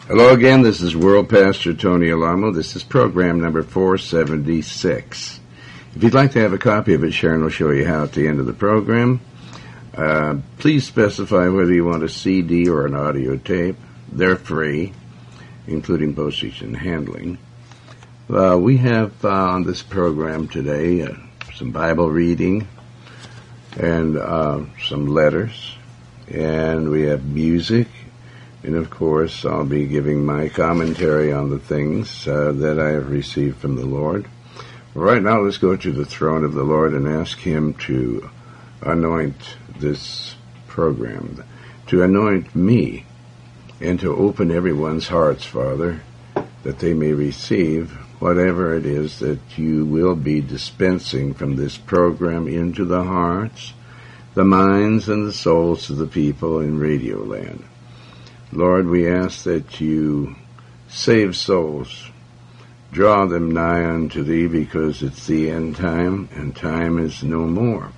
Hello again, this is World Pastor Tony Alamo. This is program number 476. If you'd like to have a copy of it, Sharon will show you how at the end of the program. Please specify whether you want a CD or an audio tape. They're free, including postage and handling. We have on this program today some Bible reading and some letters, and we have music. And, of course, I'll be giving my commentary on the things that I have received from the Lord. Right now, let's go to the throne of the Lord and ask Him to anoint this program, to anoint me, and to open everyone's hearts, Father, that they may receive whatever it is that you will be dispensing from this program into the hearts, the minds, and the souls of the people in Radio Land. Lord, we ask that you save souls, draw them nigh unto thee, because it's the end time, and time is no more.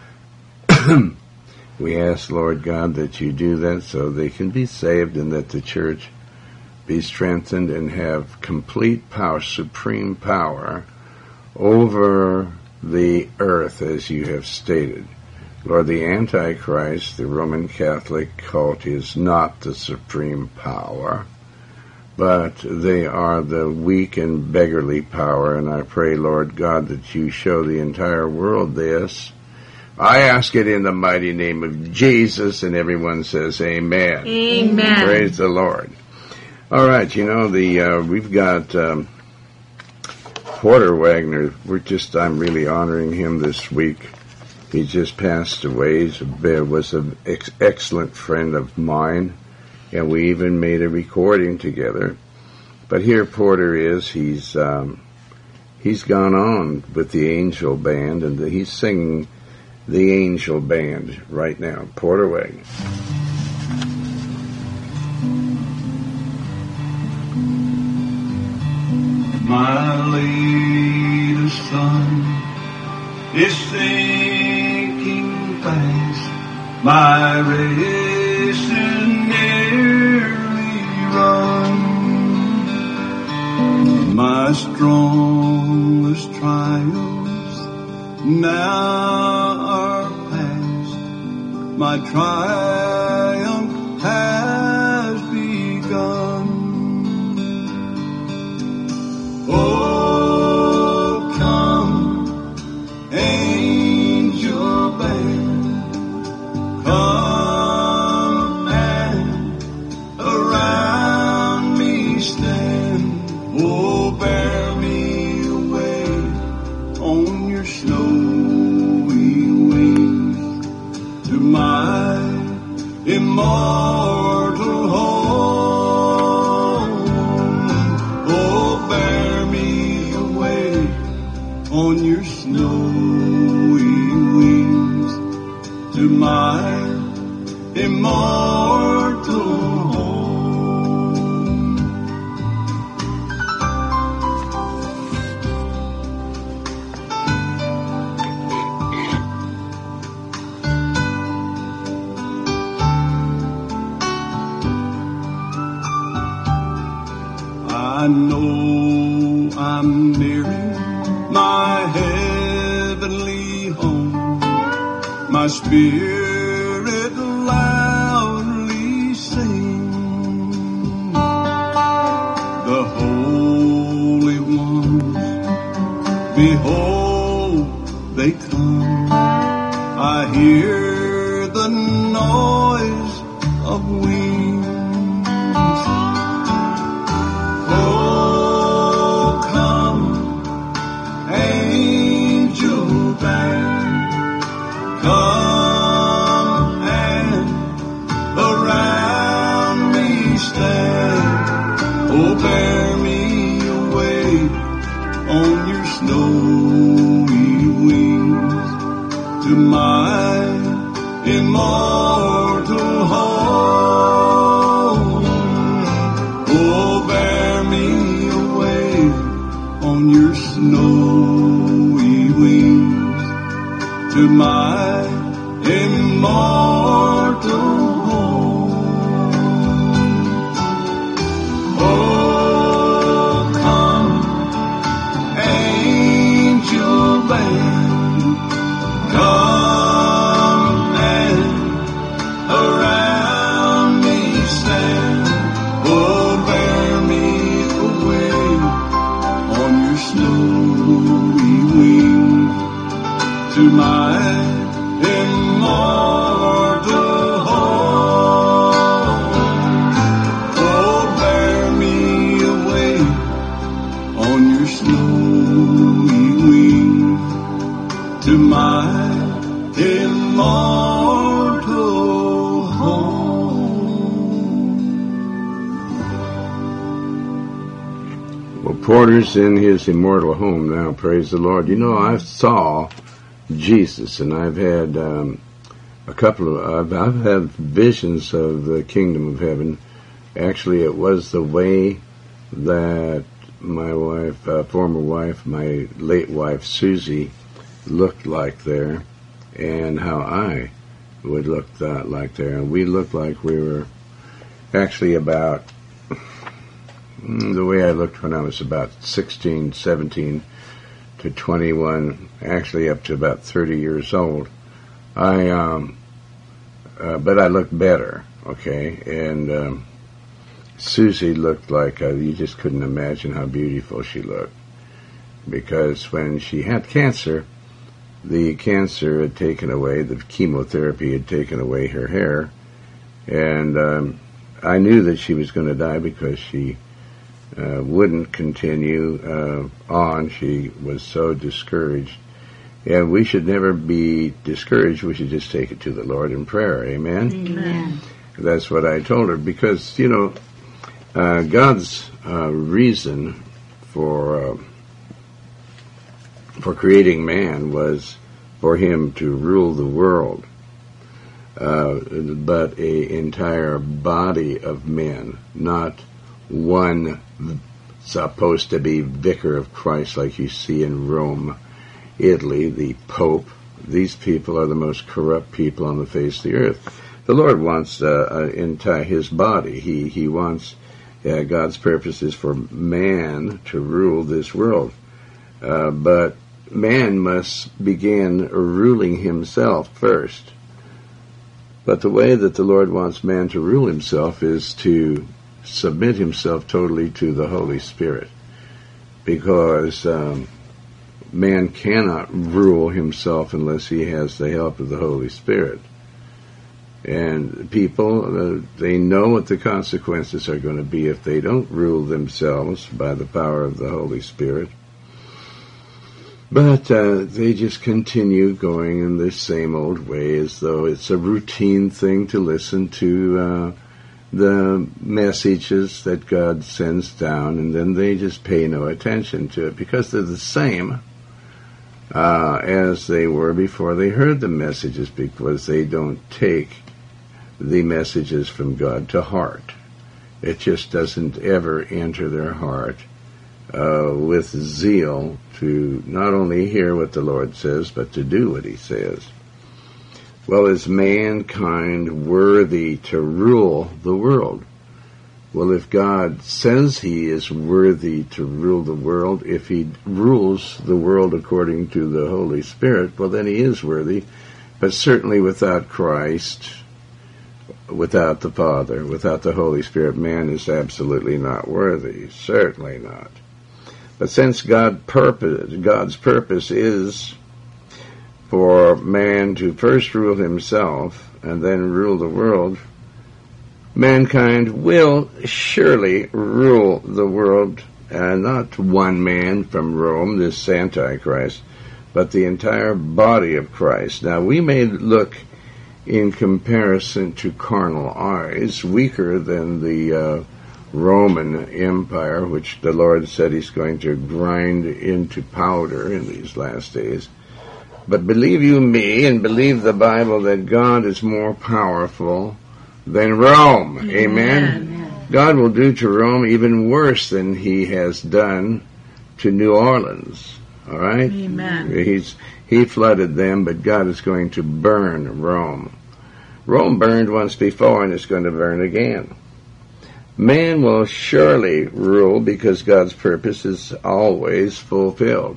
We ask, Lord God, that you do that so they can be saved and that the church be strengthened and have complete power, supreme power over the earth, as you have stated. Lord, the Antichrist, the Roman Catholic cult, is not the supreme power, but they are the weak and beggarly power, and I pray, Lord God, that you show the entire world this. I ask it in the mighty name of Jesus, and everyone says amen. Amen. Praise the Lord. All right, we've got Porter Wagner. I'm really honoring him this week. He just passed away. He was an excellent friend of mine, and we even made a recording together. But here Porter is. He's gone on with the Angel Band, and he's singing the Angel Band right now. Porter Wagner. My latest son is sinking fast. My race is nearly run. My strongest trials now are past. My triumph has begun. Oh, come, angel band, come and around me stand. Oh, bear me away on your snowy wings to my immortal home. Oh, bear me away on your snowy wings to my immortal home. I know I'm nearing my heavenly home. My spirit loudly sings. The holy ones, behold, they come. I hear the noise of wings. Oh, come, angel band, come and around me stand. Oh, bear me away on your snowy wings to my immortal home. Oh, bear me away on your snowy wings to my immortal home. Oh, come, angel band, come and around me stand. Oh, bear me away on your snowy wings to my immortal home. Oh, bear me away on your snowy wings to my immortal home. Well, Porter's in his immortal home now, praise the Lord. You know, I saw Jesus, and I've had I've had visions of the kingdom of heaven. Actually, it was the way that my wife, former wife, my late wife, Susie, looked like there, and how I would look like there. And we looked like we were actually about the way I looked when I was about 16, 17 to 21, actually up to about 30 years old. But I looked better, okay? And Susie looked like, you just couldn't imagine how beautiful she looked. Because when she had cancer, the cancer had taken away, the chemotherapy had taken away her hair. And I knew that she was going to die because she wouldn't continue on. She was so discouraged. And we should never be discouraged. We should just take it to the Lord in prayer. Amen? Amen. That's what I told her. Because, you know, God's reason for creating man was for him to rule the world. But an entire body of men, not one supposed to be vicar of Christ like you see in Rome, Italy, the Pope. These people are the most corrupt people on the face of the earth. The Lord wants entire his body. He wants God's purpose is for man to rule this world. But man must begin ruling himself first. But the way that the Lord wants man to rule himself is to submit himself totally to the Holy Spirit, because man cannot rule himself unless he has the help of the Holy Spirit. And people, they know what the consequences are going to be if they don't rule themselves by the power of the Holy Spirit. But they just continue going in this same old way, as though it's a routine thing to listen to the messages that God sends down, and then they just pay no attention to it, because they're the same as they were before they heard the messages, because they don't take the messages from God to heart. It just doesn't ever enter their heart with zeal to not only hear what the Lord says, but to do what he says. Well, is mankind worthy to rule the world? Well, if God says he is worthy to rule the world, if he rules the world according to the Holy Spirit, well, then he is worthy. But certainly without Christ, without the Father, without the Holy Spirit, man is absolutely not worthy. Certainly not. But since God's purpose is for man to first rule himself and then rule the world, mankind will surely rule the world, not one man from Rome, this Antichrist, but the entire body of Christ. Now, we may look, in comparison to carnal eyes, weaker than the Roman Empire, which the Lord said he's going to grind into powder in these last days. But believe you me, and believe the Bible, that God is more powerful than Rome. Amen? Amen. God will do to Rome even worse than he has done to New Orleans. All right? Amen. He flooded them, but God is going to burn Rome. Rome burned once before, and it's going to burn again. Man will surely rule because God's purpose is always fulfilled.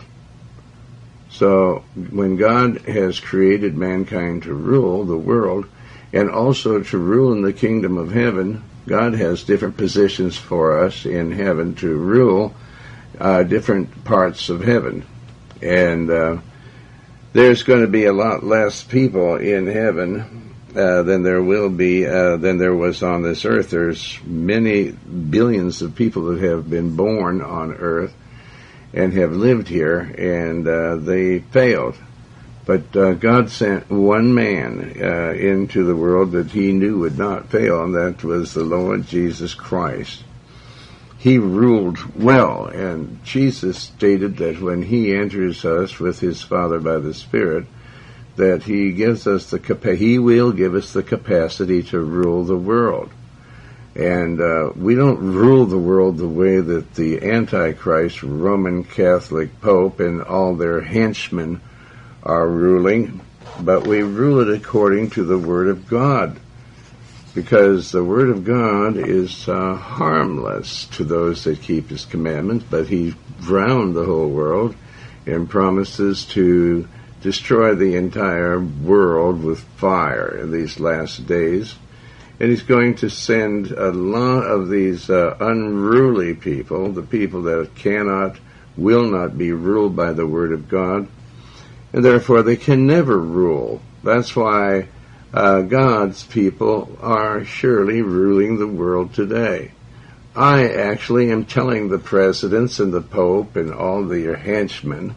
So when God has created mankind to rule the world and also to rule in the kingdom of heaven, God has different positions for us in heaven to rule different parts of heaven. And there's going to be a lot less people in heaven than there will be than there was on this earth. There's many billions of people that have been born on earth and have lived here, and they failed. But God sent one man into the world that he knew would not fail, and that was the Lord Jesus Christ. He ruled well, and Jesus stated that when he enters us with his Father by the Spirit, that he gives us he will give us the capacity to rule the world. And we don't rule the world the way that the Antichrist, Roman Catholic Pope, and all their henchmen are ruling, but we rule it according to the Word of God, because the Word of God is harmless to those that keep His commandments, but He drowned the whole world and promises to destroy the entire world with fire in these last days. And He's going to send a lot of these unruly people, the people that will not be ruled by the Word of God, and therefore they can never rule. That's why God's people are surely ruling the world today. I actually am telling the presidents and the Pope and all their henchmen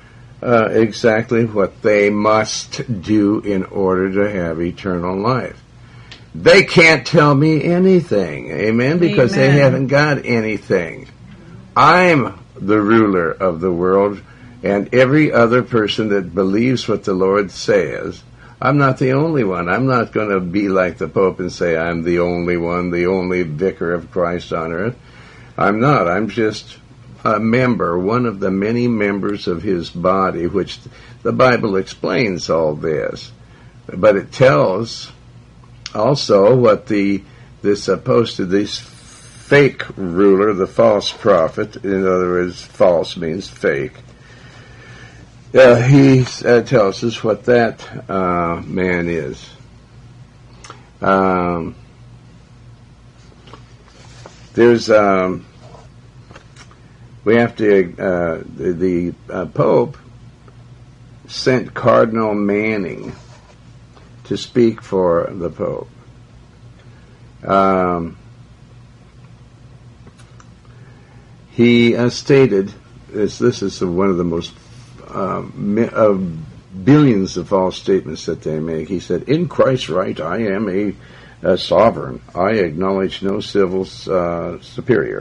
exactly what they must do in order to have eternal life. They can't tell me anything, amen, because they haven't got anything. I'm the ruler of the world, and every other person that believes what the Lord says. I'm not the only one. I'm not going to be like the Pope and say I'm the only one, the only vicar of Christ on earth. I'm not. I'm just a member, one of the many members of His body, which the Bible explains all this. But it tells also what this fake ruler, the false prophet, in other words, false means fake, he tells us what that man is. We have to, the Pope sent Cardinal Manning to speak for the Pope. He stated, this is one of the most billions of false statements that they make. He said, "In Christ's right, I am a sovereign. I acknowledge no civil superior."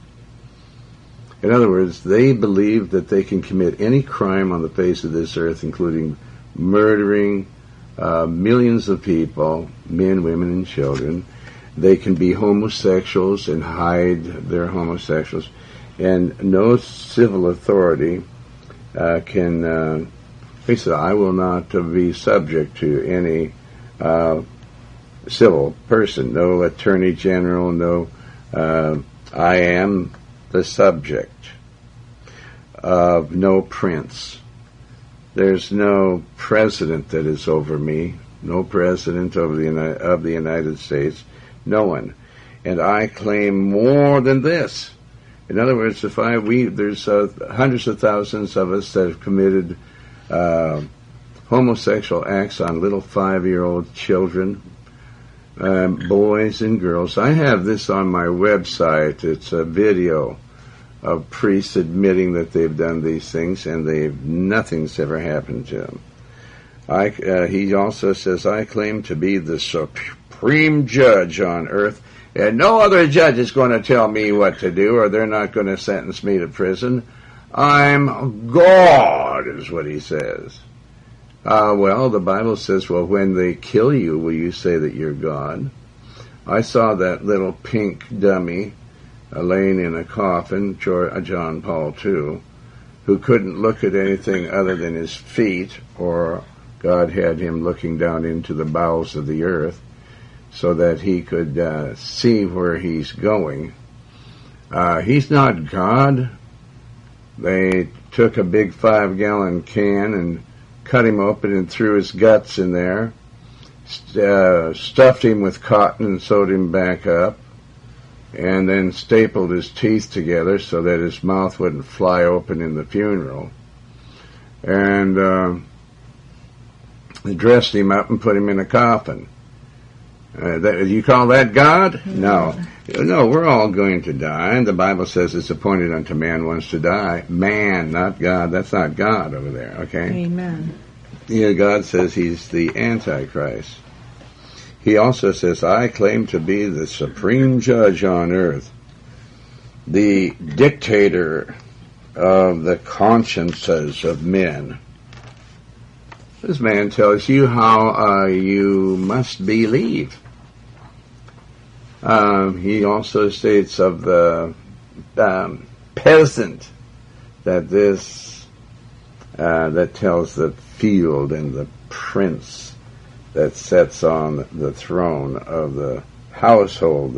In other words, they believe that they can commit any crime on the face of this earth, including murdering millions of people, men, women, and children. They can be homosexuals and hide their homosexuals, and no civil authority can. He said, "I will not be subject to any civil person, no attorney general, no. I am the subject of no prince. There's no president that is over me, no president of the United States, no one. And I claim more than this." In other words, there's hundreds of thousands of us that have committed homosexual acts on little 5-year-old children, boys and girls. I have this on my website. It's a video of priests admitting that they've done these things, and nothing's ever happened to them. He also says, "I claim to be the supreme judge on earth, and no other judge is going to tell me what to do, or they're not going to sentence me to prison. I'm God," is what he says. Well, the Bible says, well, when they kill you, will you say that you're God? I saw that little pink dummy laying in a coffin, John Paul II, who couldn't look at anything other than his feet, or God had him looking down into the bowels of the earth. so that he could see where he's going. He's not God. They took a big 5-gallon can and cut him open and threw his guts in there, stuffed him with cotton and sewed him back up, and then stapled his teeth together so that his mouth wouldn't fly open in the funeral. And they dressed him up and put him in a coffin. You call that God? No. No, we're all going to die. And the Bible says it's appointed unto man once to die. Man, not God. That's not God over there, okay? Amen. Yeah, God says he's the Antichrist. He also says, I claim to be the supreme judge on earth, the dictator of the consciences of men. This man tells you how you must believe. He also states of the peasant that that tells the field and the prince that sits on the throne of the household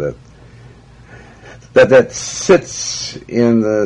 that sits in the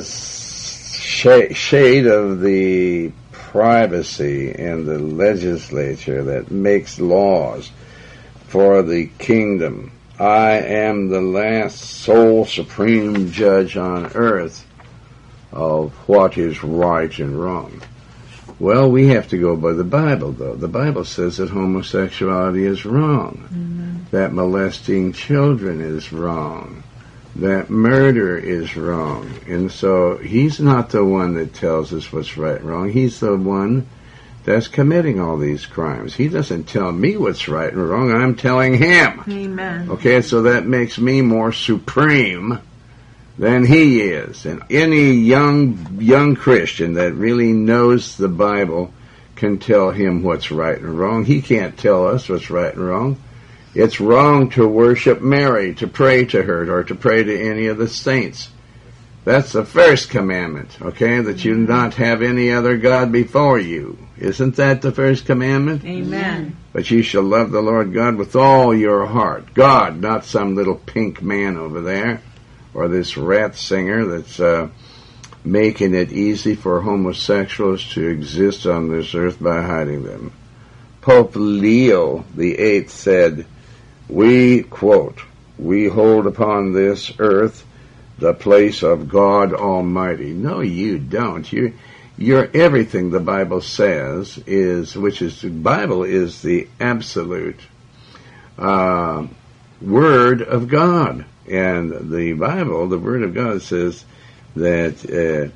shade of the privacy in the legislature that makes laws for the kingdom. I am the last sole supreme judge on earth of what is right and wrong. Well, we have to go by the Bible, though. The Bible says that homosexuality is wrong, that molesting children is wrong, that murder is wrong. And so he's not the one that tells us what's right and wrong. He's the one that's committing all these crimes. He doesn't tell me what's right and wrong. I'm telling him. Amen. Okay, so that makes me more supreme than he is. And any young Christian that really knows the Bible can tell him what's right and wrong. He can't tell us what's right and wrong. It's wrong to worship Mary, to pray to her, or to pray to any of the saints. That's the first commandment, okay? That you not have any other God before you. Isn't that the first commandment? Amen. But you shall love the Lord God with all your heart. God, not some little pink man over there, or this rat singer that's making it easy for homosexuals to exist on this earth by hiding them. Pope Leo VIII said, we, quote, we hold upon this earth the place of God Almighty. No, you don't. You're everything the Bible says the Bible is the absolute Word of God. And the Bible, the Word of God, says that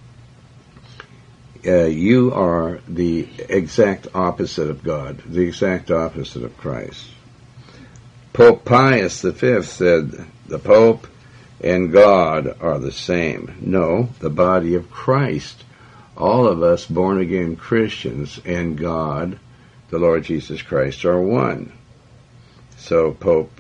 you are the exact opposite of God, the exact opposite of Christ. Pope Pius V said, the Pope and God are the same. No, the body of Christ. All of us born-again Christians and God, the Lord Jesus Christ, are one. So Pope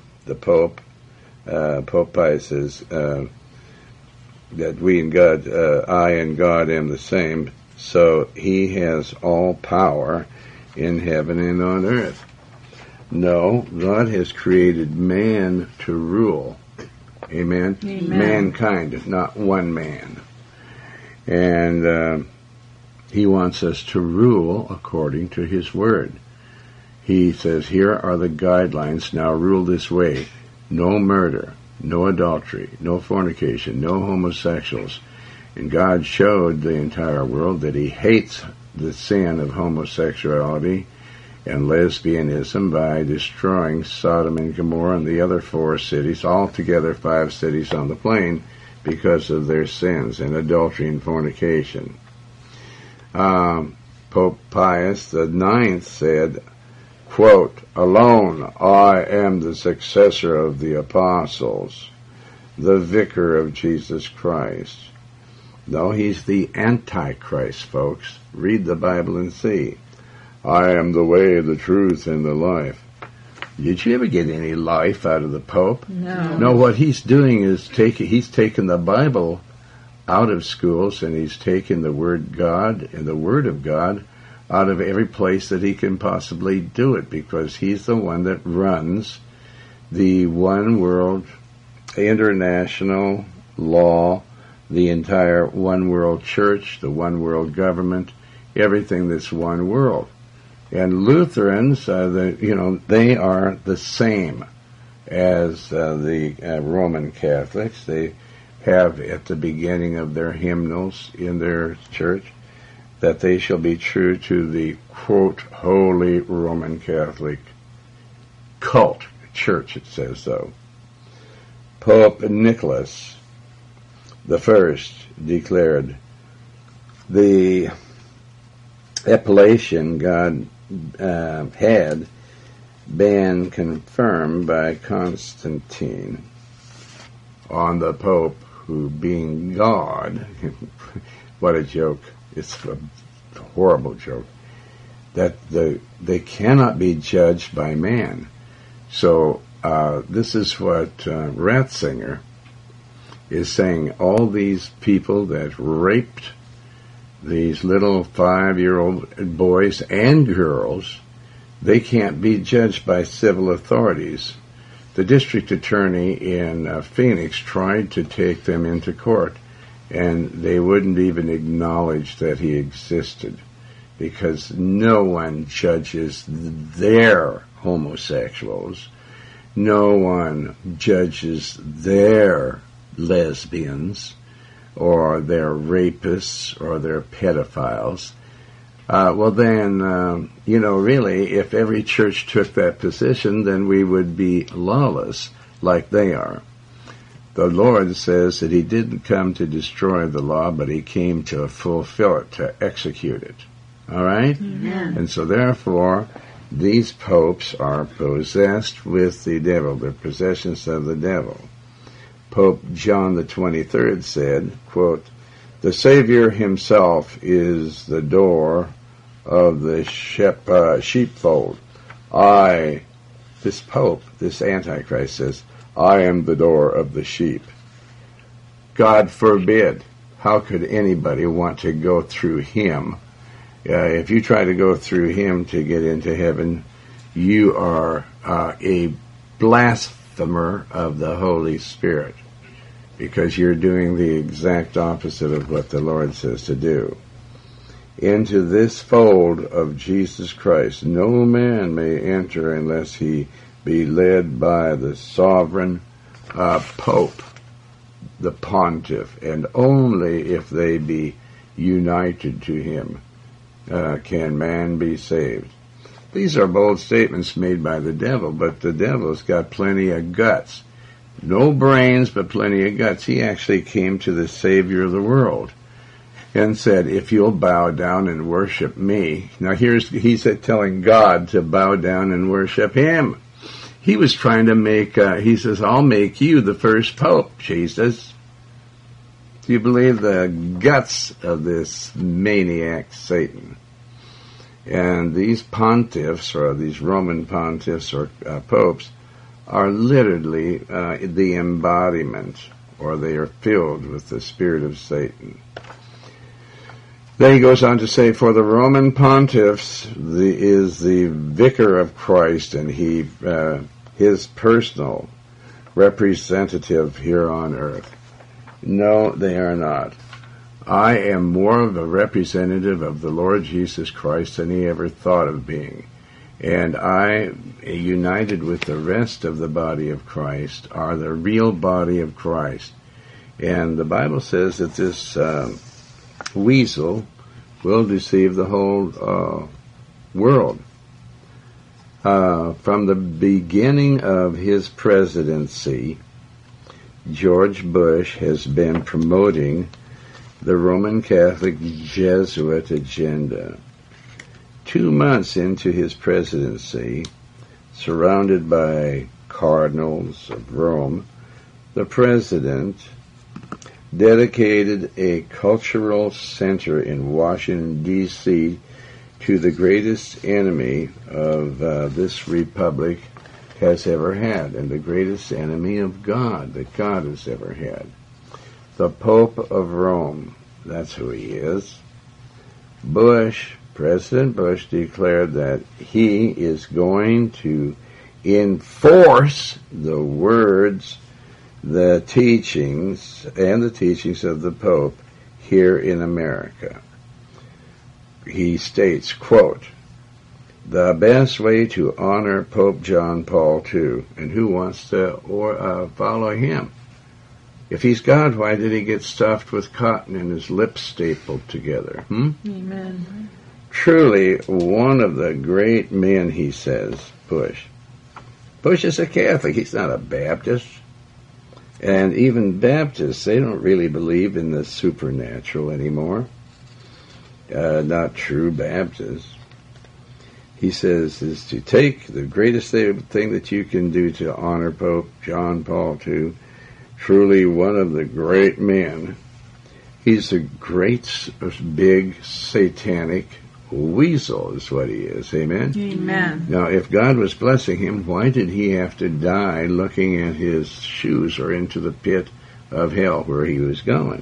Pius says that we and God, I and God am the same. So he has all power in heaven and on earth. No, God has created man to rule. Amen? Amen. Mankind, not one man. And he wants us to rule according to his word. He says, here are the guidelines. Now rule this way. No murder, no adultery, no fornication, no homosexuals. And God showed the entire world that he hates the sin of homosexuality and lesbianism by destroying Sodom and Gomorrah and the other 4 cities, altogether 5 cities on the plain, because of their sins and adultery and fornication. Pope Pius IX said, quote, alone I am the successor of the apostles, the vicar of Jesus Christ. No, he's the Antichrist, folks. Read the Bible and see. I am the way, the truth, and the life. Did you ever get any life out of the Pope? No. No, what he's doing is he's taken the Bible out of schools, and he's taken the Word God and the Word of God out of every place that he can possibly do it, because he's the one that runs the one world international law, the entire one world church, the one world government, everything that's one world. And Lutherans, they are the same as the Roman Catholics. They have at the beginning of their hymnals in their church that they shall be true to the, quote, Holy Roman Catholic cult, church, it says so. Pope Nicholas I declared the appellation God had been confirmed by Constantine on the Pope, who being God, what a joke, it's a horrible joke, that they cannot be judged by man. So this is what Ratzinger is saying. All these people that raped these little 5-year-old boys and girls, they can't be judged by civil authorities. The district attorney in Phoenix tried to take them into court, and they wouldn't even acknowledge that he existed, because no one judges their homosexuals. No one judges their lesbians or their rapists or their pedophiles. Well then, really, if every church took that position, then we would be lawless like they are. The Lord says that he didn't come to destroy the law, but he came to fulfill it, to execute it. All right? Amen. And so therefore, these popes are possessed with the devil. They're possessions of the devil. Pope John the 23rd said, quote, "The Savior himself is the door of the sheepfold. This Pope, this Antichrist says, I am the door of the sheep." God forbid. How could anybody want to go through him? If you try to go through him to get into heaven, you are a blasphemer of the Holy Spirit, because you're doing the exact opposite of what the Lord says to do. Into this fold of Jesus Christ no man may enter unless he be led by the sovereign Pope, the pontiff, and only if they be united to him can man be saved. These are bold statements made by the devil, but the devil's got plenty of guts. No brains, but plenty of guts. He actually came to the Savior of the world and said, if you'll bow down and worship me. Now he's telling God to bow down and worship him. He was trying to make, he says, I'll make you the first pope, Jesus. Do you believe the guts of this maniac Satan? And these pontiffs, or these Roman pontiffs or popes, are literally the embodiment, or they are filled with the spirit of Satan. Then he goes on to say, for the Roman pontiffs is the vicar of Christ, and he his personal representative here on earth. No, they are not. I am more of a representative of the Lord Jesus Christ than he ever thought of being. And I, united with the rest of the body of Christ, are the real body of Christ. And the Bible says that this weasel will deceive the whole world. From the beginning of his presidency, George Bush has been promoting the Roman Catholic Jesuit agenda. 2 months into his presidency, surrounded by cardinals of Rome, the president dedicated a cultural center in Washington, D.C. to the greatest enemy of this republic has ever had, and the greatest enemy of God that God has ever had. The Pope of Rome, that's who he is. President Bush declared that he is going to enforce the words, the teachings, and the teachings of the Pope here in America. He states, quote, "The best way to honor Pope John Paul II," and who wants to follow him? If he's God, why did he get stuffed with cotton and his lips stapled together? Amen. Truly, one of the great men, he says, Bush. Bush is a Catholic. He's not a Baptist. And even Baptists, they don't really believe in the supernatural anymore. Not true Baptists. He says, is to take the greatest thing that you can do to honor Pope John Paul II, truly one of the great men. He's a great, big, satanic weasel is what he is. Amen? Amen. Now, if God was blessing him, why did he have to die looking at his shoes or into the pit of hell where he was going?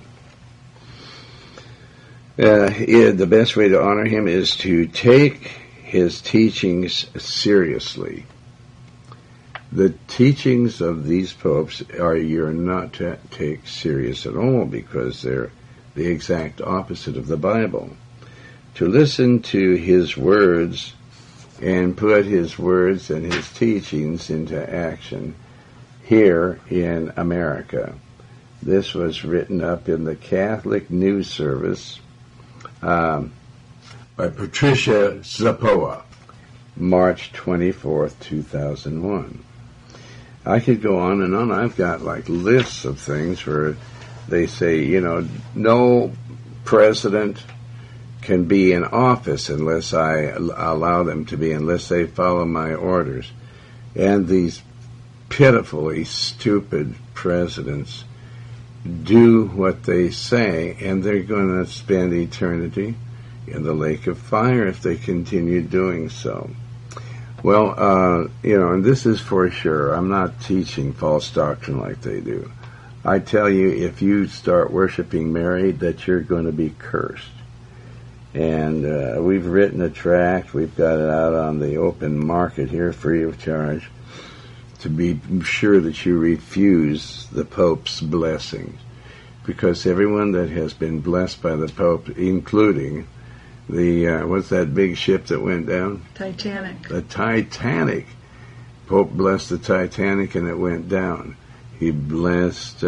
The best way to honor him is to take his teachings seriously. The teachings of these popes you're not to take serious at all because they're the exact opposite of the Bible. To listen to his words and put his words and his teachings into action here in America. This was written up in the Catholic News Service by Patricia Zapoa, March 24th, 2001. I could go on and on. I've got like lists of things where they say, no president can be in office unless I allow them to be, unless they follow my orders. And these pitifully stupid presidents do what they say, and they're going to spend eternity in the lake of fire if they continue doing so. Well, and this is for sure. I'm not teaching false doctrine like they do. I tell you, if you start worshiping Mary, that you're going to be cursed. And we've written a tract. We've got it out on the open market here, free of charge, to be sure that you refuse the Pope's blessings. Because everyone that has been blessed by the Pope, including what's that big ship that went down? Titanic. The Titanic. Pope blessed the Titanic and it went down. He blessed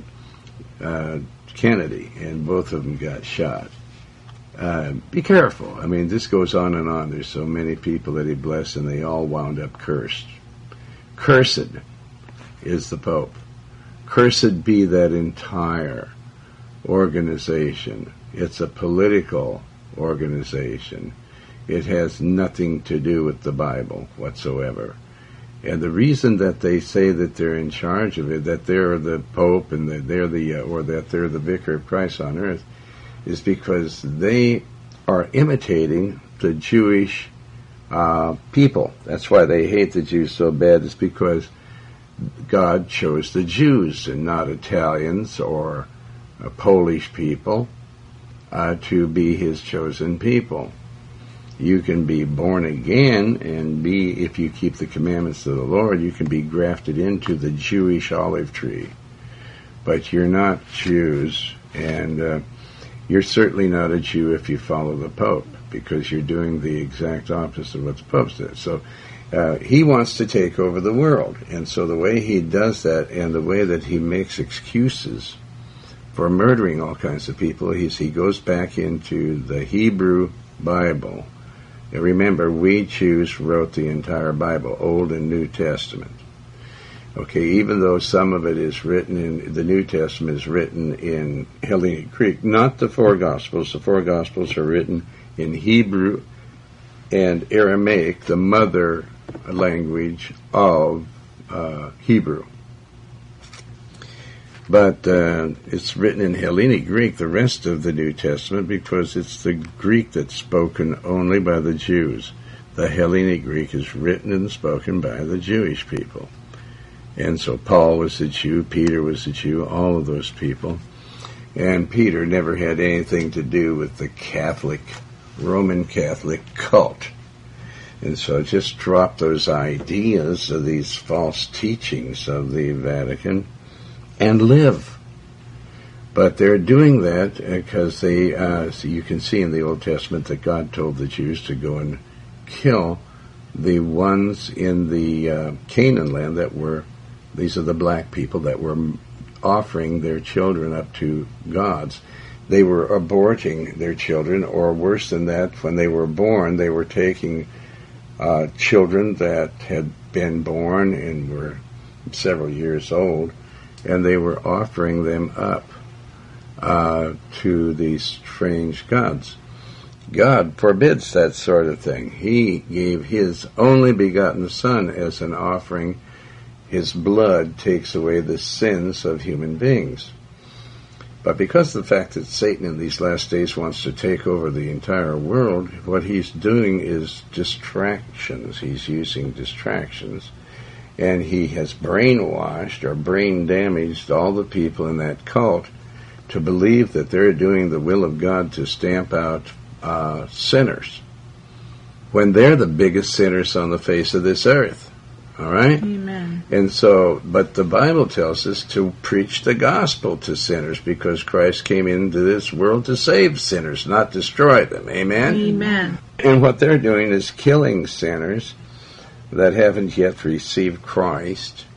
Kennedy, and both of them got shot. Be careful. I mean, this goes on and on. There's so many people that he blessed, and they all wound up cursed. Cursed is the Pope. Cursed be that entire organization. It's a political organization. It has nothing to do with the Bible whatsoever. And the reason that they say that they're in charge of it, that they're the Pope and that they're the Vicar of Christ on earth, is because they are imitating the Jewish people. That's why they hate the Jews so bad. It's because God chose the Jews and not Italians or Polish people to be his chosen people. You can be born again and if you keep the commandments of the Lord, you can be grafted into the Jewish olive tree. But you're not Jews, and you're certainly not a Jew if you follow the Pope, because you're doing the exact opposite of what the Pope says. So he wants to take over the world. And so the way he does that and the way that he makes excuses for murdering all kinds of people is he goes back into the Hebrew Bible. And remember, we Jews wrote the entire Bible, Old and New Testament. Okay, even though some of it is written in, the New Testament is written in Hellenic Greek, not the four Gospels. The four Gospels are written in Hebrew and Aramaic, the mother language of Hebrew. But it's written in Hellenic Greek, the rest of the New Testament, because it's the Greek that's spoken only by the Jews. The Hellenic Greek is written and spoken by the Jewish people. And so Paul was a Jew, Peter was a Jew, all of those people. And Peter never had anything to do with the Roman Catholic cult. And so just drop those ideas of these false teachings of the Vatican and live. But they're doing that because they, so you can see in the Old Testament that God told the Jews to go and kill the ones in the Canaan land that were, these are the black people that were offering their children up to gods. They were aborting their children, or worse than that, when they were born, they were taking children that had been born and were several years old, and they were offering them up to these strange gods. God forbids that sort of thing. He gave His only begotten Son as an offering. His blood takes away the sins of human beings. But because of the fact that Satan in these last days wants to take over the entire world, what he's doing is distractions. He's using distractions. And he has brainwashed or brain damaged all the people in that cult to believe that they're doing the will of God to stamp out sinners, when they're the biggest sinners on the face of this earth. All right? Amen. And so, but the Bible tells us to preach the gospel to sinners, because Christ came into this world to save sinners, not destroy them. Amen? Amen. And what they're doing is killing sinners that haven't yet received Christ,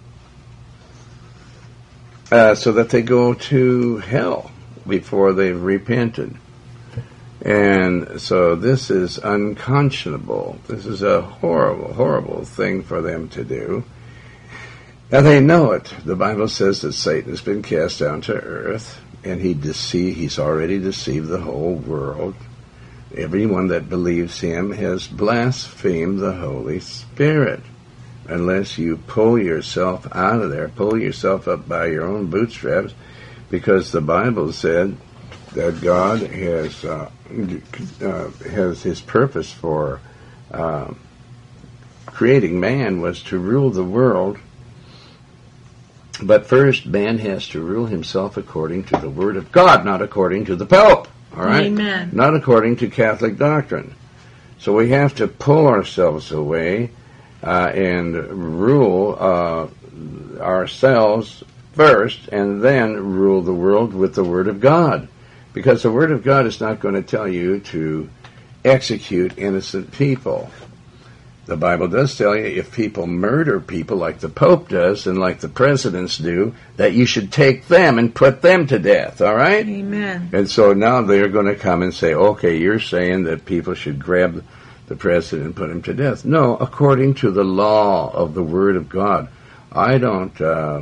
so that they go to hell before they've repented. And so this is unconscionable. This is a horrible, horrible thing for them to do. And they know it. The Bible says that Satan has been cast down to earth, and he's already deceived the whole world. Everyone that believes him has blasphemed the Holy Spirit. Unless you pull yourself out of there, pull yourself up by your own bootstraps, because the Bible said that God has His purpose for creating man was to rule the world. But first, man has to rule himself according to the Word of God, not according to the Pope. All right? Amen. Not according to Catholic doctrine. So we have to pull ourselves away and rule ourselves first, and then rule the world with the Word of God. Because the Word of God is not going to tell you to execute innocent people. The Bible does tell you if people murder people like the Pope does and like the presidents do, that you should take them and put them to death, all right? Amen. And so now they're going to come and say, okay, you're saying that people should grab the president and put him to death. No, according to the law of the Word of God. I don't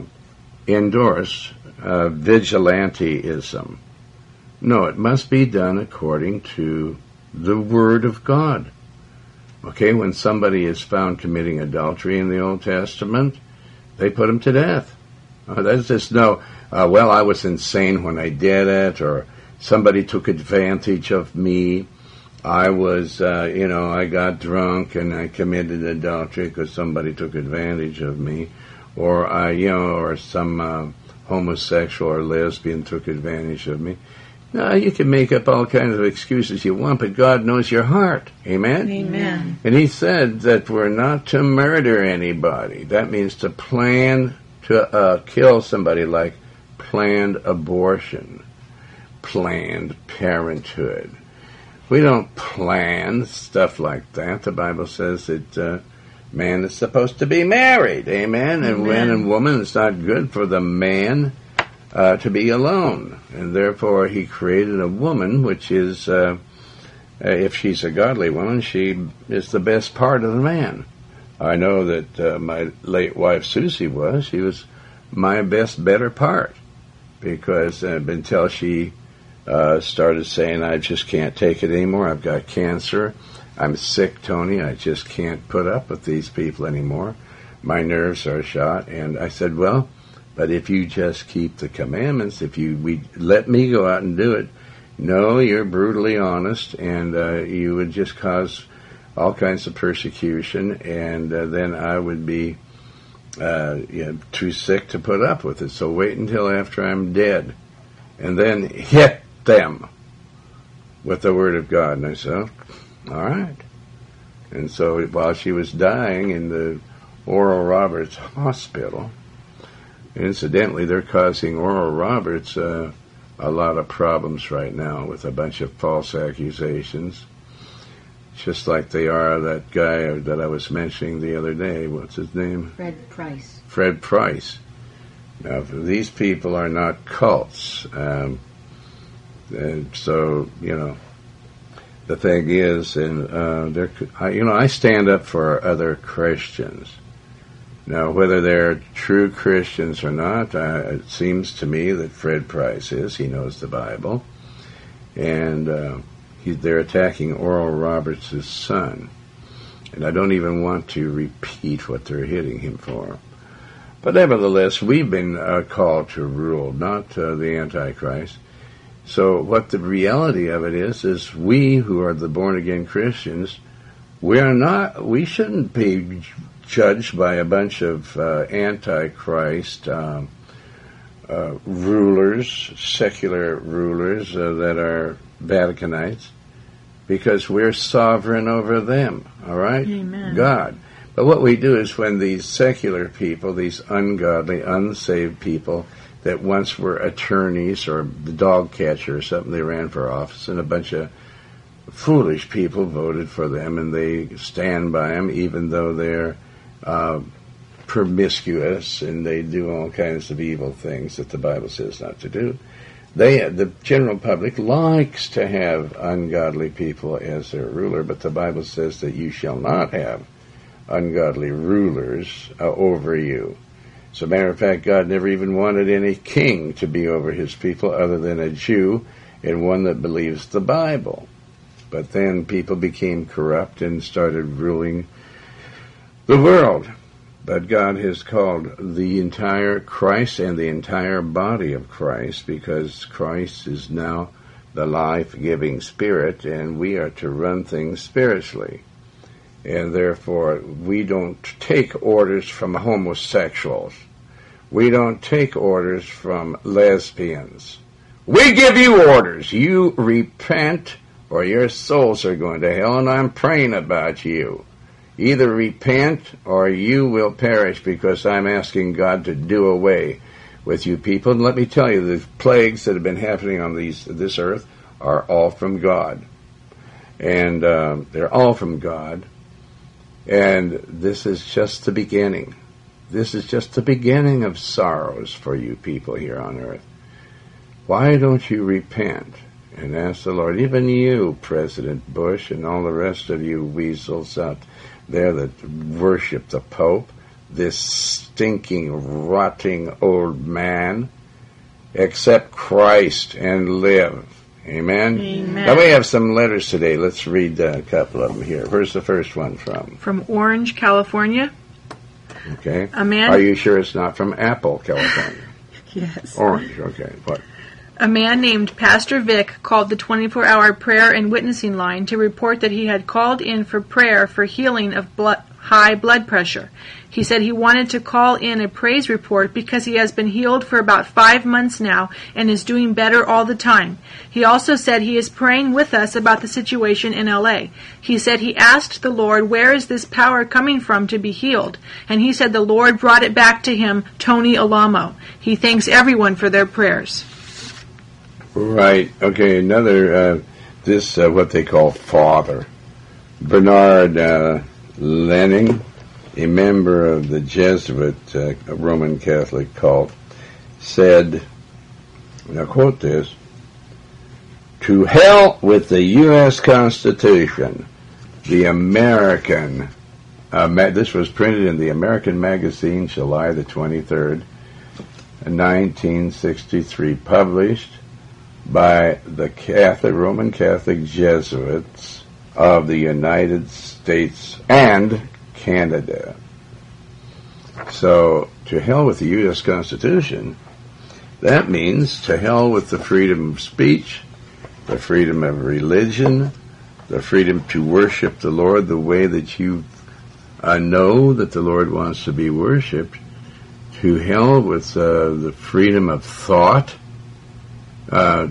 endorse vigilanteism. No, it must be done according to the Word of God. Okay, when somebody is found committing adultery in the Old Testament, they put him to death. That's just no, well, I was insane when I did it, or somebody took advantage of me. I was, I got drunk and I committed adultery because somebody took advantage of me. Or, or some homosexual or lesbian took advantage of me. No, you can make up all kinds of excuses you want, but God knows your heart. Amen? Amen. And He said that we're not to murder anybody. That means to plan to kill somebody, like planned abortion, Planned Parenthood. We don't plan stuff like that. The Bible says that man is supposed to be married. Amen? And man and woman, it's not good for the man to be alone. And therefore He created a woman, which is, if she's a godly woman, she is the best part of the man. I know that my late wife Susie she was my better part, because until she started saying, I just can't take it anymore, I've got cancer, I'm sick, Tony, I just can't put up with these people anymore, my nerves are shot. And I said, well, but if you just keep the commandments, if we let me go out and do it, no, you're brutally honest, and you would just cause all kinds of persecution, and then I would be too sick to put up with it. So wait until after I'm dead, and then hit them with the Word of God. And I said, all right. And so while she was dying in the Oral Roberts Hospital, incidentally, they're causing Oral Roberts a lot of problems right now with a bunch of false accusations, just like they are that guy that I was mentioning the other day. What's his name? Fred Price. Fred Price. Now, these people are not cults. And so, the thing is, I stand up for other Christians. Now, whether they're true Christians or not, it seems to me that Fred Price is. He knows the Bible. And they're attacking Oral Roberts' son. And I don't even want to repeat what they're hitting him for. But nevertheless, we've been called to rule, not the Antichrist. So what the reality of it is we who are the born-again Christians, we shouldn't be judged by a bunch of Antichrist rulers, secular rulers that are Vaticanites, because we're sovereign over them, all right? Amen. God. But what we do is when these secular people, these ungodly, unsaved people that once were attorneys or the dog catcher or something, they ran for office, and a bunch of foolish people voted for them, and they stand by them even though they're promiscuous and they do all kinds of evil things that the Bible says not to do. The general public likes to have ungodly people as their ruler, but the Bible says that you shall not have ungodly rulers over you. As a matter of fact, God never even wanted any king to be over his people other than a Jew and one that believes the Bible. But then people became corrupt and started ruling the world. But God has called the entire Christ and the entire body of Christ, because Christ is now the life-giving Spirit, and we are to run things spiritually. And therefore, we don't take orders from homosexuals. We don't take orders from lesbians. We give you orders. You repent, or your souls are going to hell, and I'm praying about you. Either repent, or you will perish, because I'm asking God to do away with you people. And let me tell you, the plagues that have been happening on this earth are all from God. And they're all from God. And this is just the beginning. This is just the beginning of sorrows for you people here on earth. Why don't you repent and ask the Lord? Even you, President Bush, and all the rest of you weasels out there that worship the Pope, this stinking, rotting old man, accept Christ and live. Amen? Amen. Now we have some letters today. Let's read a couple of them here. Where's the first one from? From Orange, California. Okay. A man. Are you sure it's not from Apple, California? Yes. Orange, okay. What? A man named Pastor Vic called the 24-hour prayer and witnessing line to report that he had called in for prayer for healing of high blood pressure. He said he wanted to call in a praise report because he has been healed for about 5 months now and is doing better all the time. He also said he is praying with us about the situation in L.A. He said he asked the Lord, where is this power coming from to be healed? And he said the Lord brought it back to him, Tony Alamo. He thanks everyone for their prayers. Right. Okay, another, what they call father, Bernard Lenning, a member of the Jesuit Roman Catholic cult, said, and I'll quote this, "To hell with the U.S. Constitution, the American," this was printed in the American Magazine, July the 23rd, 1963, published by the Roman Catholic Jesuits of the United States and Canada. So, to hell with the U.S. Constitution, that means to hell with the freedom of speech, the freedom of religion, the freedom to worship the Lord the way that you know that the Lord wants to be worshipped, to hell with the freedom of thought,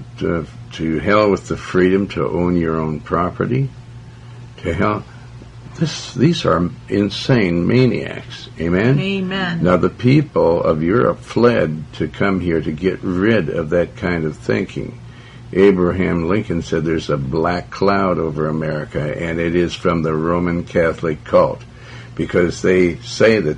to hell with the freedom to own your own property, to hell These are insane maniacs. Amen? Amen. Now, the people of Europe fled to come here to get rid of that kind of thinking. Abraham Lincoln said there's a black cloud over America, and it is from the Roman Catholic cult, because they say that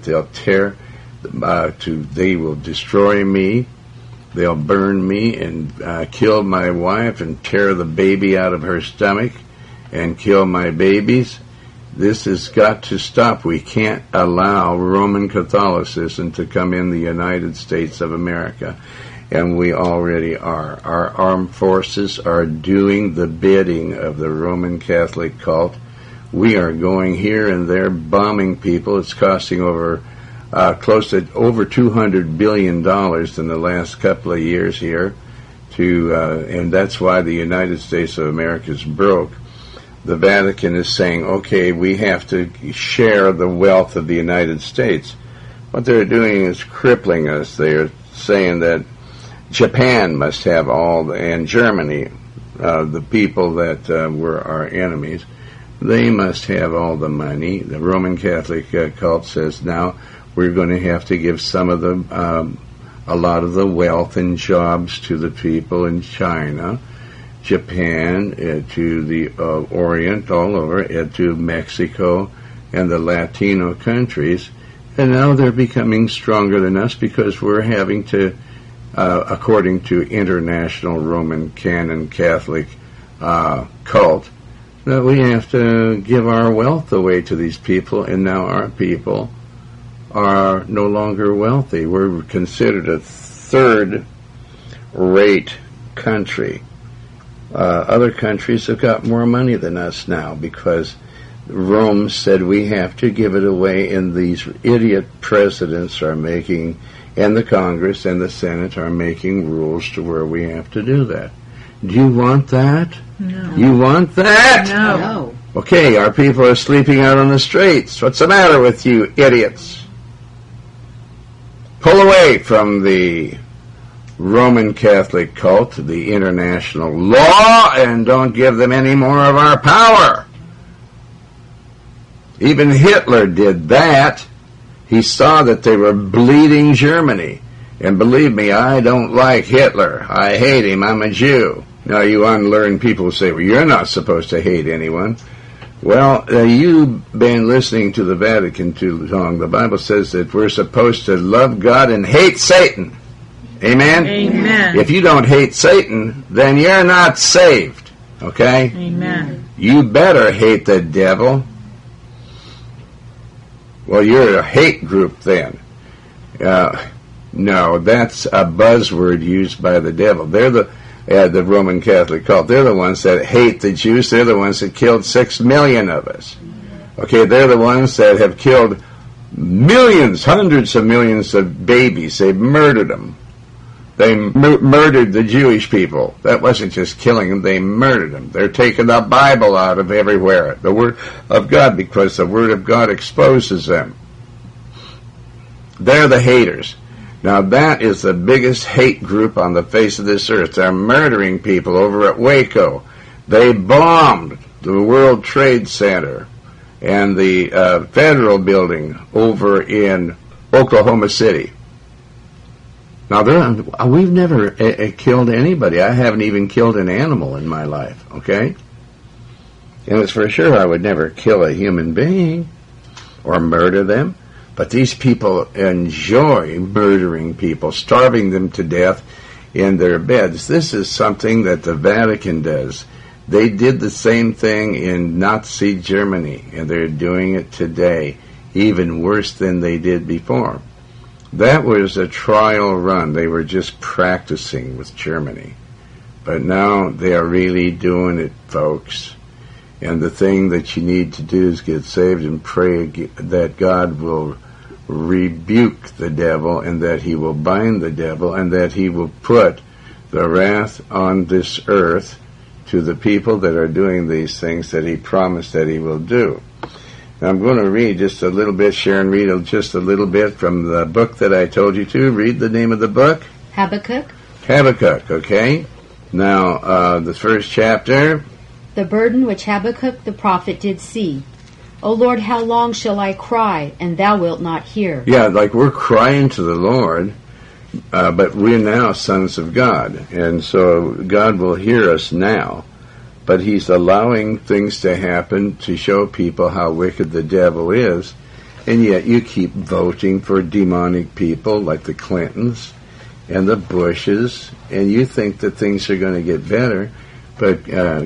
they will destroy me, they'll burn me and kill my wife and tear the baby out of her stomach and kill my babies. This has got to stop. We can't allow Roman Catholicism to come in the United States of America, and we already are. Our armed forces are doing the bidding of the Roman Catholic cult. We are going here and there bombing people. It's costing close to over $200 billion in the last couple of years here, and that's why the United States of America is broke. The Vatican is saying, okay, we have to share the wealth of the United States. What they're doing is crippling us. They're saying that Japan must have and Germany, the people that were our enemies, they must have all the money. The Roman Catholic cult says now we're going to have to give a lot of the wealth and jobs to the people in China, Japan, to the Orient, all over, to Mexico and the Latino countries. And now they're becoming stronger than us because we're having to, according to International Roman Canon Catholic cult, that we have to give our wealth away to these people, and now our people are no longer wealthy. We're considered a third-rate country. Other countries have got more money than us now because Rome said we have to give it away, and these idiot presidents are making, and the Congress and the Senate are making rules to where we have to do that. Do you want that? No. You want that? No. Okay, our people are sleeping out on the streets. What's the matter with you idiots? Pull away from the Roman Catholic cult, the international law, and don't give them any more of our power. Even Hitler did that. He saw that they were bleeding Germany. And believe me, I don't like Hitler. I hate him. I'm a Jew. Now, you unlearned people say, well, you're not supposed to hate anyone. Well, you've been listening to the Vatican too long. The Bible says that we're supposed to love God and hate Satan. Amen? Amen. If you don't hate Satan, then you're not saved. Okay? Amen. You better hate the devil. Well, you're a hate group then. No, that's a buzzword used by the devil. They're the Roman Catholic cult. They're the ones that hate the Jews. They're the ones that killed 6 million of us. Okay, they're the ones that have killed millions, hundreds of millions of babies. They murdered them. They murdered the Jewish people. That wasn't just killing them, they murdered them. They're taking the Bible out of everywhere, the Word of God, because the Word of God exposes them. They're the haters. Now that is the biggest hate group on the face of this earth. They're murdering people over at Waco. They bombed the World Trade Center and the federal building over in Oklahoma City. Now, we've never killed anybody. I haven't even killed an animal in my life, okay? And it's for sure I would never kill a human being or murder them. But these people enjoy murdering people, starving them to death in their beds. This is something that the Vatican does. They did the same thing in Nazi Germany, and they're doing it today, even worse than they did before. That was a trial run. They were just practicing with Germany. But now they are really doing it, folks. And the thing that you need to do is get saved and pray that God will rebuke the devil and that he will bind the devil and that he will put the wrath on this earth to the people that are doing these things that he promised that he will do. Now, I'm going to read just a little bit. Sharon, read just a little bit from the book that I told you to. Read the name of the book. Habakkuk. Habakkuk, okay. Now, the first chapter. The burden which Habakkuk the prophet did see. O Lord, how long shall I cry, and thou wilt not hear? Yeah, like we're crying to the Lord, but we're now sons of God. And so God will hear us now. But he's allowing things to happen to show people how wicked the devil is. And yet you keep voting for demonic people like the Clintons and the Bushes, and you think that things are going to get better. But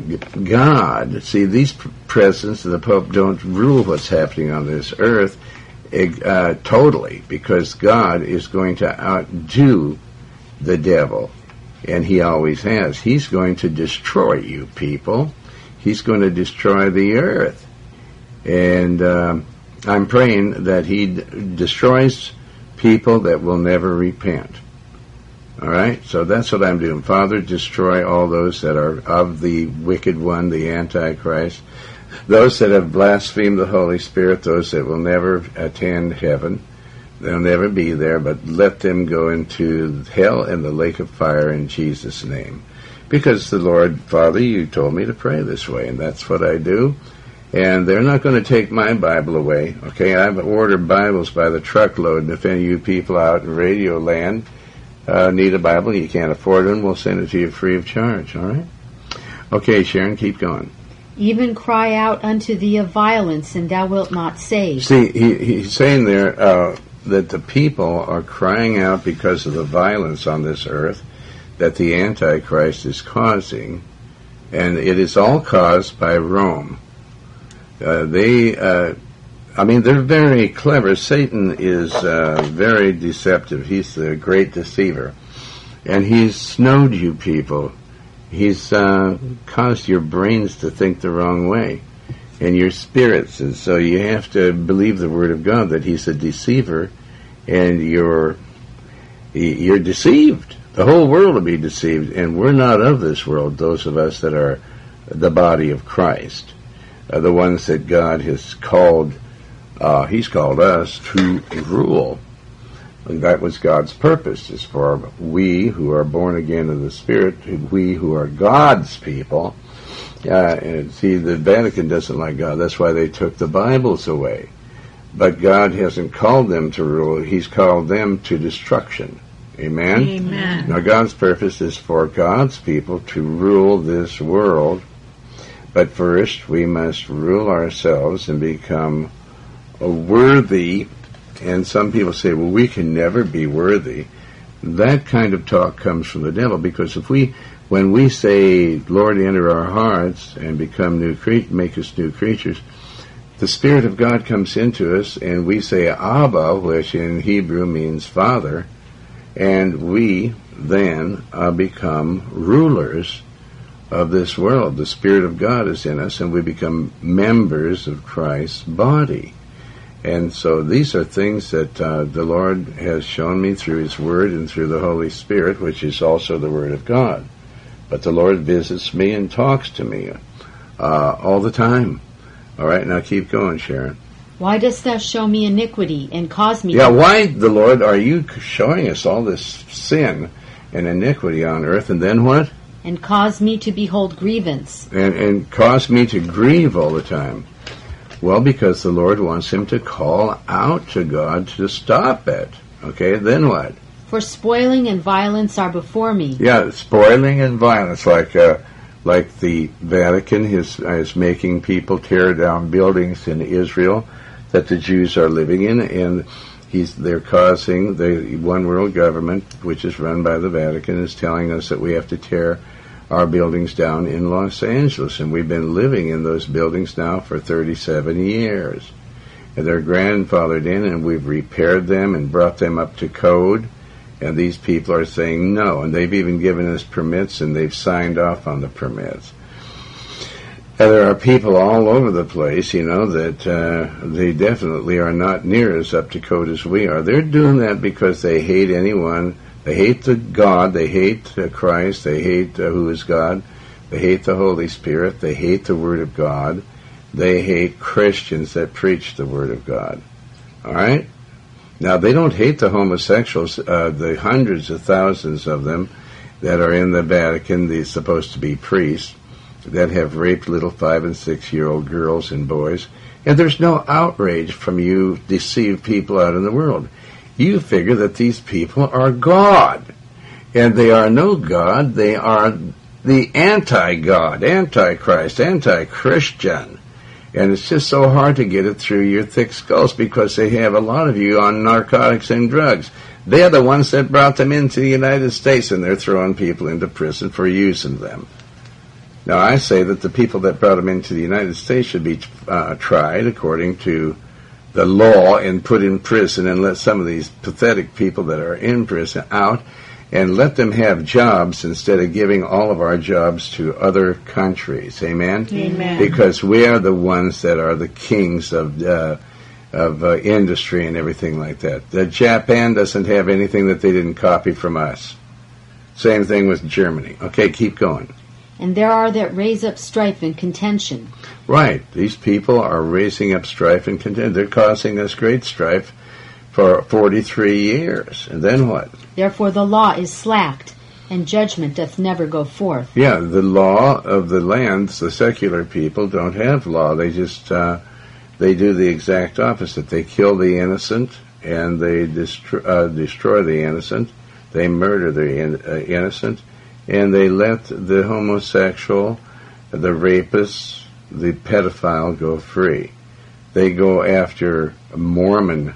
God, see, these presidents and the Pope don't rule what's happening on this earth totally, because God is going to outdo the devil. And he always has. He's going to destroy you people. He's going to destroy the earth. And I'm praying that he destroys people that will never repent. All right? So that's what I'm doing. Father, destroy all those that are of the wicked one, the Antichrist, those that have blasphemed the Holy Spirit, those that will never attend heaven. They'll never be there, but let them go into hell and the lake of fire in Jesus' name. Because the Lord, Father, you told me to pray this way, and that's what I do. And they're not going to take my Bible away, okay? I've ordered Bibles by the truckload, and if any of you people out in Radio Land need a Bible, you can't afford one, we'll send it to you free of charge, all right? Okay, Sharon, keep going. Even cry out unto thee of violence, and thou wilt not save. See, he's saying there that the people are crying out because of the violence on this earth that the Antichrist is causing, and it is all caused by Rome. They're very clever. Satan is very deceptive. He's the great deceiver, and he's snowed you people. He's caused your brains to think the wrong way, and your spirits, and so you have to believe the Word of God that he's a deceiver, and you're deceived. The whole world will be deceived, and we're not of this world, those of us that are the body of Christ, the ones that God has called, he's called us to rule. And that was God's purpose, is for we who are born again of the Spirit, we who are God's people. And see, the Vatican doesn't like God. That's why they took the Bibles away. But God hasn't called them to rule. He's called them to destruction. Amen? Amen. Now, God's purpose is for God's people to rule this world. But first, we must rule ourselves and become worthy. And some people say, well, we can never be worthy. That kind of talk comes from the devil, because when we say, Lord, enter our hearts and become make us new creatures, the Spirit of God comes into us, and we say Abba, which in Hebrew means Father, and we then become rulers of this world. The Spirit of God is in us, and we become members of Christ's body. And so these are things that the Lord has shown me through His Word and through the Holy Spirit, which is also the Word of God. But the Lord visits me and talks to me all the time. All right, now keep going, Sharon. Why dost thou show me iniquity and cause me... Yeah, why, the Lord, are you showing us all this sin and iniquity on earth, and then what? And cause me to behold grievance. And cause me to grieve all the time. Well, because the Lord wants him to call out to God to stop it. Okay, then what? For spoiling and violence are before me. Yeah, spoiling and violence, like the Vatican is making people tear down buildings in Israel that the Jews are living in, and they're causing the one world government, which is run by the Vatican, is telling us that we have to tear our buildings down in Los Angeles, and we've been living in those buildings now for 37 years. And they're grandfathered in, and we've repaired them and brought them up to code, and these people are saying no, and they've even given us permits, and they've signed off on the permits. And there are people all over the place, that they definitely are not near as up to code as we are. They're doing that because they hate anyone. They hate the God, they hate Christ, they hate who is God, they hate the Holy Spirit, they hate the Word of God, they hate Christians that preach the Word of God. All right? Now, they don't hate the homosexuals, the hundreds of thousands of them that are in the Vatican, they're supposed to be priests, that have raped little 5- and 6-year-old girls and boys. And there's no outrage from you deceived people out in the world. You figure that these people are God. And they are no God. They are the anti-God, anti-Christ, anti-Christian. And it's just so hard to get it through your thick skulls because they have a lot of you on narcotics and drugs. They're the ones that brought them into the United States, and they're throwing people into prison for using them. Now, I say that the people that brought them into the United States should be tried according to the law and put in prison, and let some of these pathetic people that are in prison out and let them have jobs instead of giving all of our jobs to other countries. Amen? Amen. Because we are the ones that are the kings of industry and everything like that. Japan doesn't have anything that they didn't copy from us. Same thing with Germany. Okay, keep going. And there are that raise up strife and contention. Right. These people are raising up strife and contention. They're causing us great strife for 43 years. And then what? Therefore the law is slacked, and judgment doth never go forth. Yeah, the law of the lands, the secular people don't have law. They just, they do the exact opposite. They kill the innocent, and they destroy the innocent. They murder the innocent, and they let the homosexual, the rapist, the pedophile go free. They go after Mormon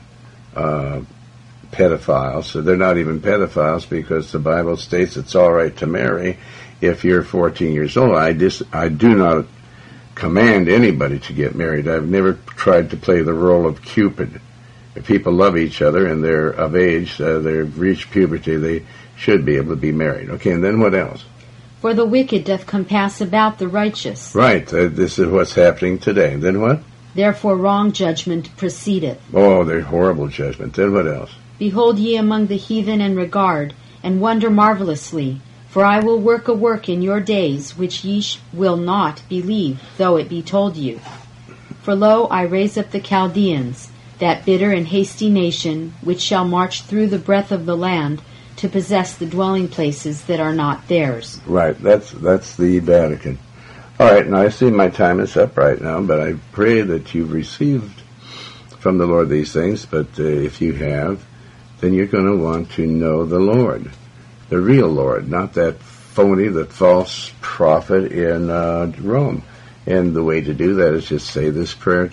pedophiles. So they're not even pedophiles because the Bible states it's all right to marry if you're 14 years old. I do not command anybody to get married. I've never tried to play the role of Cupid. If people love each other and they're of age, they've reached puberty, they should be able to be married. Okay, and then what else? For the wicked doth compass about the righteous. Right, this is what's happening today. Then what? Therefore wrong judgment proceedeth. Oh, there's horrible judgment. Then what else? Behold ye among the heathen and regard, and wonder marvelously. For I will work a work in your days, which ye will not believe, though it be told you. For lo, I raise up the Chaldeans, that bitter and hasty nation, which shall march through the breadth of the land, to possess the dwelling places that are not theirs. Right, that's the Vatican. All right, now I see my time is up right now, but I pray that you've received from the Lord these things, but if you have, then you're going to want to know the Lord, the real Lord, not that phony, that false prophet in Rome. And the way to do that is just say this prayer,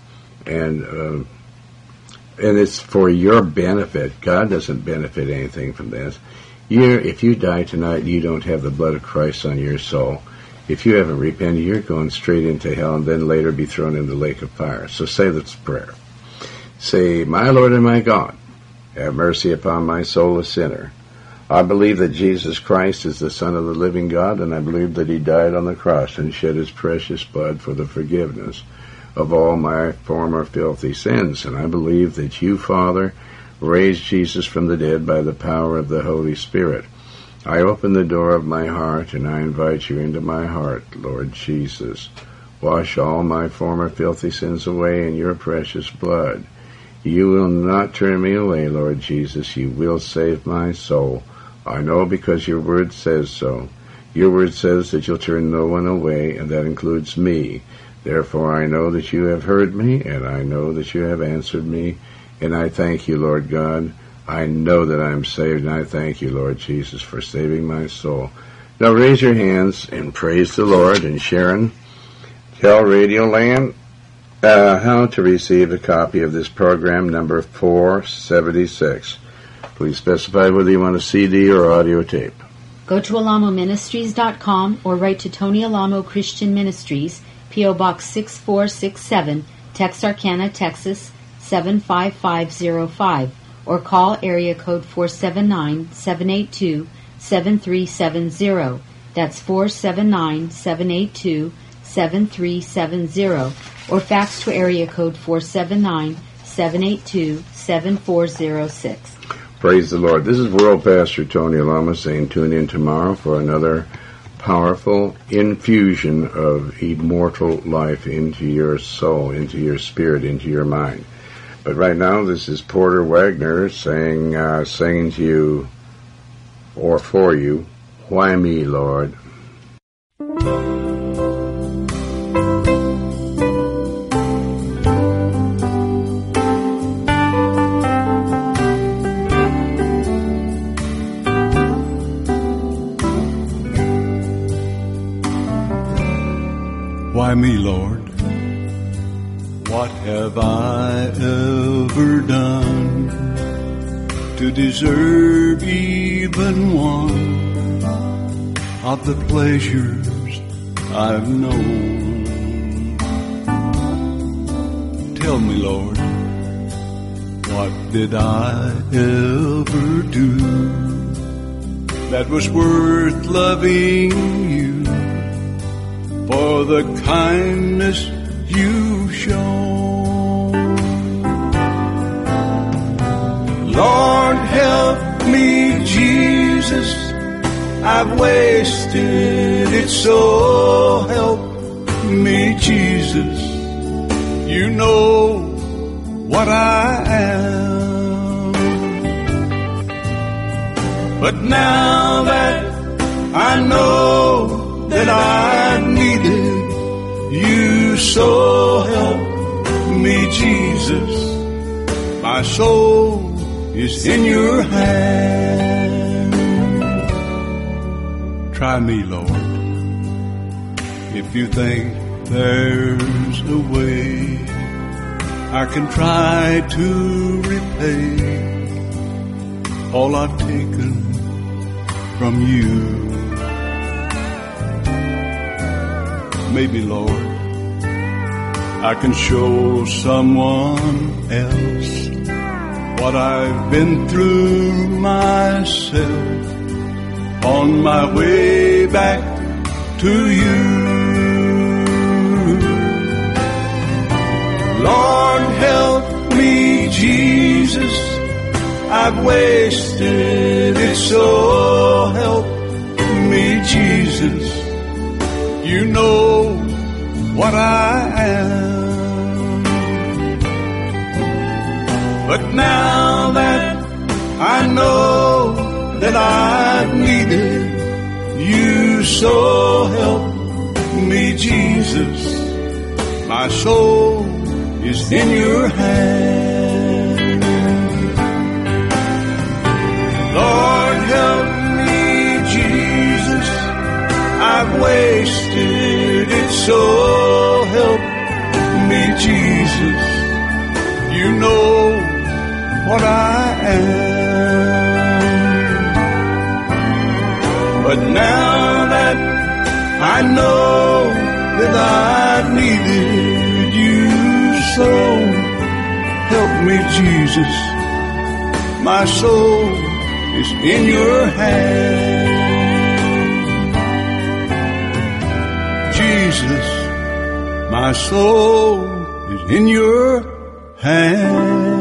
and it's for your benefit. God doesn't benefit anything from this. If you die tonight, you don't have the blood of Christ on your soul. If you haven't repented, you're going straight into hell and then later be thrown in the lake of fire. So say this prayer. Say, my Lord and my God, have mercy upon my soul, a sinner. I believe that Jesus Christ is the Son of the living God, and I believe that he died on the cross and shed his precious blood for the forgiveness of all my former filthy sins. And I believe that you, Father, raised Jesus from the dead by the power of the Holy Spirit. I open the door of my heart, and I invite you into my heart, Lord Jesus. Wash all my former filthy sins away in your precious blood. You will not turn me away, Lord Jesus. You will save my soul. I know because your word says so. Your word says that you'll turn no one away, and that includes me. Therefore I know that you have heard me, and I know that you have answered me, and I thank you, Lord God. I know that I'm saved, and I thank you, Lord Jesus, for saving my soul. Now raise your hands and praise the Lord. And Sharon, tell Radio Land how to receive a copy of this program, number 476. Please specify whether you want a CD or audio tape. Go to alamoministries.com or write to Tony Alamo Christian Ministries, P.O. Box 6467, Texarkana, Texas 75505, or call area code 479-782-7370. That's 479-782-7370, or fax to area code 479-782-7406. Praise the Lord. This is World Pastor Tony Alamo saying tune in tomorrow for another powerful infusion of immortal life into your soul, into your spirit, into your mind. But right now, this is Porter Wagner singing to you, or for you, Why Me, Lord? Why me, Lord? What have I ever done to deserve even one of the pleasures I've known? Tell me, Lord, what did I ever do that was worth loving you for the kindness you've shown? Lord, help me, Jesus, I've wasted it, so help me, Jesus. You know what I am. But now that I know that I needed you, so help me, Jesus. My soul is in your hand. Try me, Lord, if you think there's a way I can try to repay all I've taken from you. Maybe, Lord, I can show someone else what I've been through myself on my way back to you. Lord, help me, Jesus, I've wasted it, so help me, Jesus. You know what I am. But now that I know that I've needed you, so help me, Jesus. My soul is in your hand. Lord, help me, Jesus, I've wasted it, so help me, Jesus. You know what I am. But now that I know that I've needed you, so help me, Jesus. My soul is in your hand. Jesus, my soul is in your hand.